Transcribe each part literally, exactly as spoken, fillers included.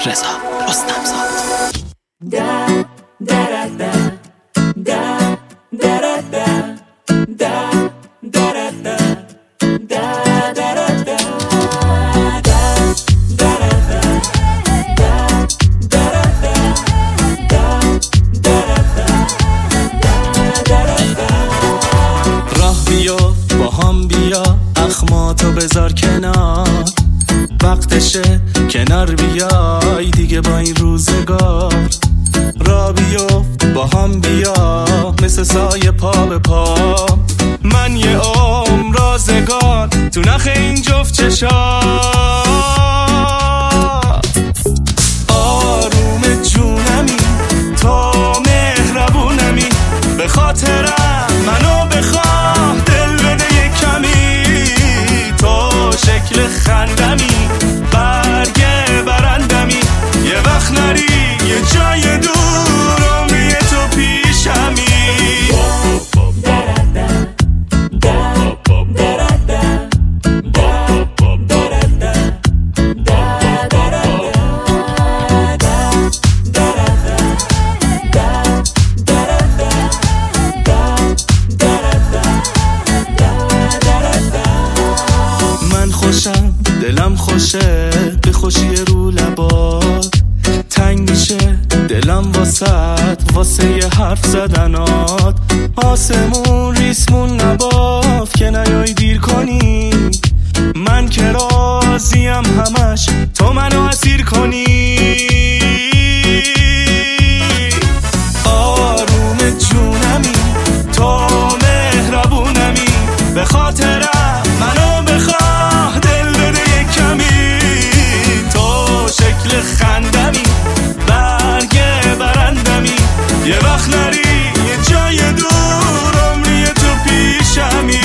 رضا رستمزاد. Da da da da da da da da da da da da da da da da راه بیا با هم بیا اخماتو بذار کنار، وقتشه کنار بیای دیگه با این روزگار. را بیفت با هم بیا مثل سایه پا به پا، من یه عمر رازگار تو نخ این جفت چشات. آروم جونمی تو مهربونمی، به خاطرم منو بخواه دل بده یه کمی، تو شکل خندمی برگه برندمی، یه وقت نری یه جای دور عمری تو پیشمی. من خوشم دلم خوشه به خوشی رو لبات، تنگ میشه دلم واسط واسه یه حرف زدنات. آسمون ریسمون نباف که نیای دیر کنی، من که راضیم همش تو منو اسیر کنی. آروم جونمی تو مهربونمی، به خاطرم منو بخواه دل بده یه کمی، تو شکل خندمی برگه برندمی، یه وقت نری یه جای دور عمری تو پیشمی.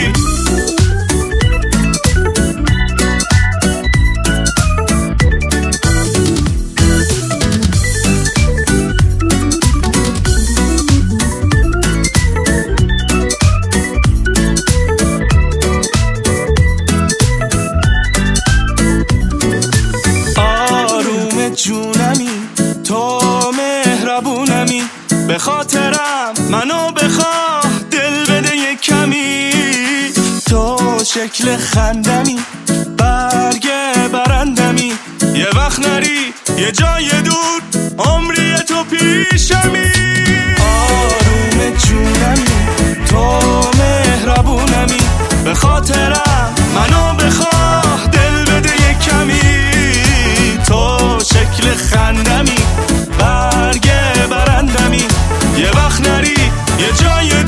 جونمی تو مهربونمی، به خاطرم منو بخواه دل بده یه کمی، تو شکل خندمی برگه برندمی، یه وقت نری یه جای دور عمری تو پیشمی. آروم جونمی تو مهربونمی، به خاطرم منو بخواه دل بده یه کمی، تو شکل خندمی برگه برندمی، یه وقت نری یه جای